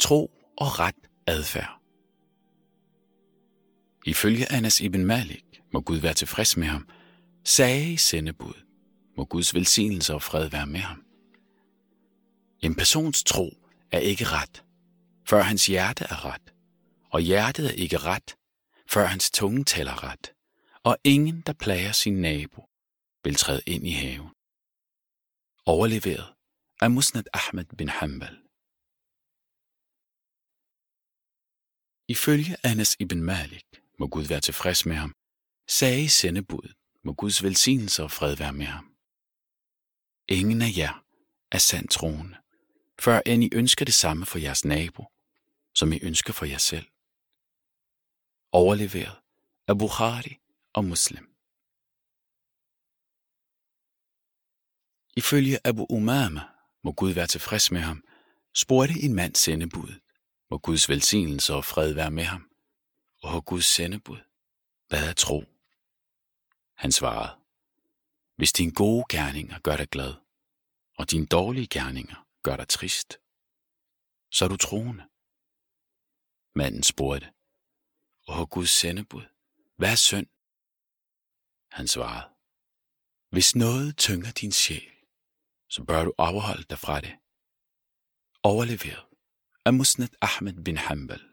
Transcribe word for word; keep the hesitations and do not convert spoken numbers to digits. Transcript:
tro og ret adfærd. Ifølge Anas ibn Malik, må Gud være tilfreds med ham, sagde sendebud, må Guds velsignelse og fred være med ham: en persons tro er ikke ret, før hans hjerte er ret, og hjertet er ikke ret, før hans tunge taler ret, og ingen, der plager sin nabo, vil træde ind i haven. Overleveret af Musnad Ahmad bin Hanbal. Ifølge Anas ibn Malik, må Gud være tilfreds med ham, sagde sendebud, må Guds velsignelse og fred være med ham: ingen af jer er sandt troende, før end I ønsker det samme for jeres nabo, som I ønsker for jer selv. Overleveret af Bukhari og Muslim. Ifølge Abu Umama, må Gud være tilfreds med ham, spurgte en mand sendebuddet, må Guds velsignelse og fred være med ham: og Guds sendebud, hvad er tro? Han svarede: hvis dine gode gerninger gør dig glad, og dine dårlige gerninger gør dig trist, så er du troende. Manden spurgte: og Guds sendebud, hvad er synd? Han svarede: hvis noget tynger din sjæl, så bør du afholde dig fra det. Overleveret af Musnad Ahmad bin Hanbal.